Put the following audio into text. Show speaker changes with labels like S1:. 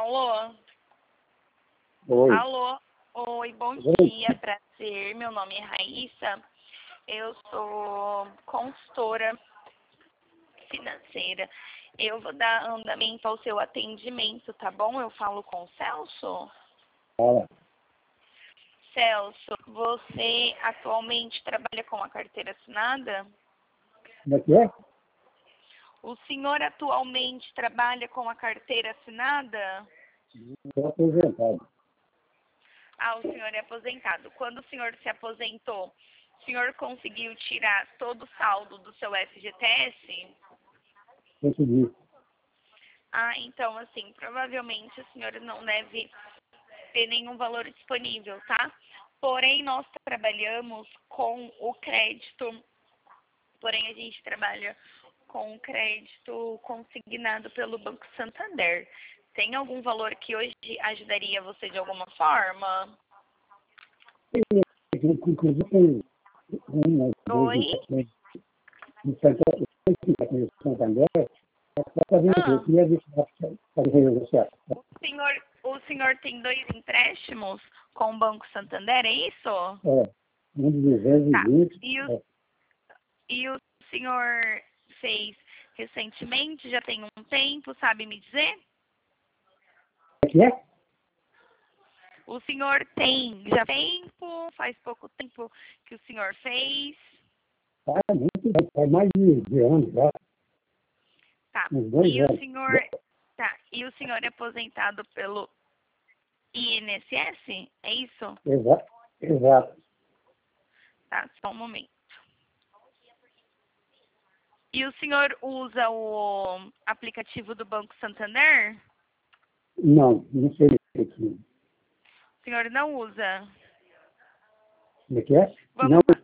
S1: Alô?
S2: Oi.
S1: Alô? Oi, bom dia, prazer. Meu nome é Raíssa. Eu sou consultora financeira. Eu vou dar andamento ao seu atendimento, tá bom? Eu falo com o Celso.
S2: Fala.
S1: Celso, você atualmente trabalha com a carteira assinada?
S2: Como é que é?
S1: O senhor atualmente trabalha com a carteira assinada?
S2: Estou aposentado.
S1: Ah, o senhor é aposentado. Quando o senhor se aposentou, o senhor conseguiu tirar todo o saldo do seu FGTS?
S2: Consegui.
S1: Ah, então, assim, provavelmente o senhor não deve ter nenhum valor disponível, tá? Porém, nós trabalhamos com o crédito, porém a gente trabalha com o crédito consignado pelo Banco Santander. Tem algum valor que hoje ajudaria você de alguma forma?
S2: Inclusive, tem umas dois
S1: Oi?
S2: em Santander, está fazendo
S1: Ah,
S2: eu queria ver se dá para fazer negociar.
S1: o senhor tem 2 empréstimos com o Banco Santander, é isso?
S2: Um de
S1: Tá.
S2: 220.
S1: E o senhor fez recentemente, já tem um tempo, sabe me dizer?
S2: O que é?
S1: O senhor tem já tempo, faz pouco tempo que o senhor fez?
S2: Faz mais de anos já,
S1: Tá.
S2: uns 2
S1: E o
S2: anos.
S1: senhor, tá. E o senhor é aposentado pelo INSS? É isso?
S2: Exato.
S1: Tá, só um momento. E o senhor usa o aplicativo do Banco Santander?
S2: Não sei o
S1: O senhor não usa?
S2: que é.
S1: Vamos,
S2: Não